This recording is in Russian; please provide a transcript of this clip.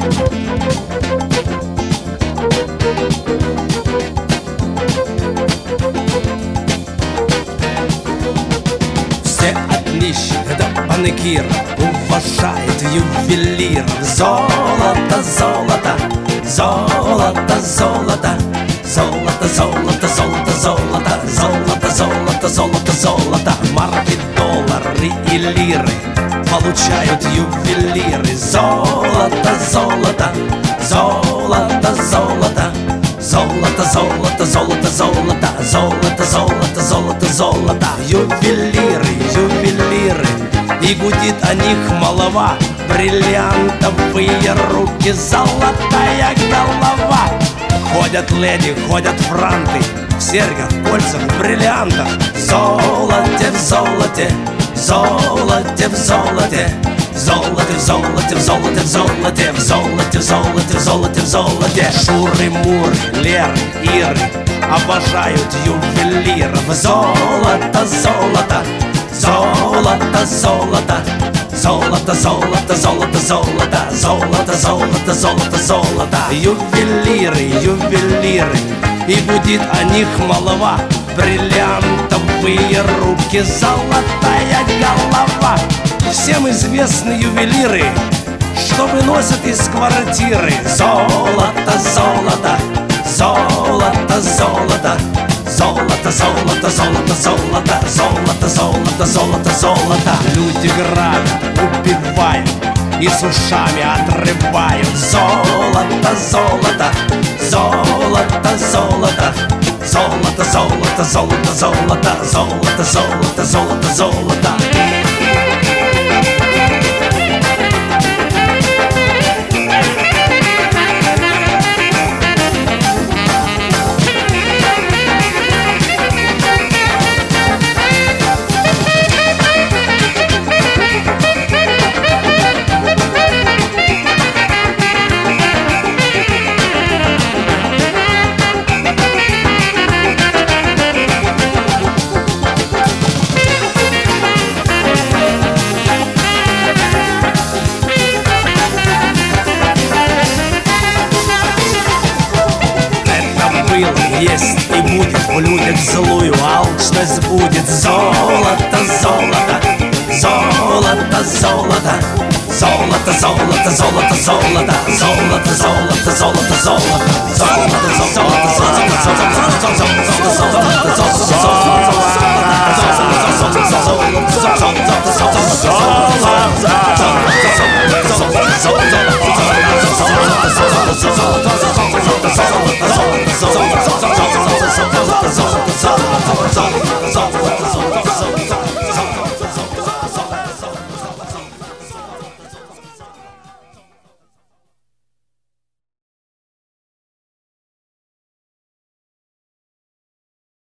Все от нищих до банкира уважают ювелир. Золото, золото, золото, золото, золото, золото, золото, золото, золото, золото, золото, золото. Марки, доллары и лиры получают ювелиры. Золото, золото, золото, золото, золото, золото, золото, золото, золото, золото, золото, золото. Ювелиры, ювелиры, и гудит о них молва. Бриллиантовые руки, золотая голова. Ходят леди, ходят франты в серьгах, кольцах, бриллиантах. В золоте, в золоте, в золоте, в золоте, в золоте, в золоте, в золоте, в золоте, в золоте, в золоте, в золоте, в золоте. Шуры, муры, Леры, Иры обожают ювелиров. Золото, золото, золото, золото, золото, золото, золото, золото, золото, золото, золото, золото. Ювелиры, ювелиры, и гудит о них молва. Бриллиантовые руки, золотая голова. Всем известны ювелиры, что выносят из квартиры. Золото, золото, золото, золото, золото, золото, золото, золото, золото, золото, золото, золото. Люди грабят, убивают и с ушами отрывают. Золото, золото, золото, золото, золото, золото, золото, золото, золото, золото, золото, золото. Есть и будет в людях злую алчность будет. Золото, золото, золото, золото, золото, золото, золото, золото, золото, золото, золото, золото, золото, золото, золото, золото, золото.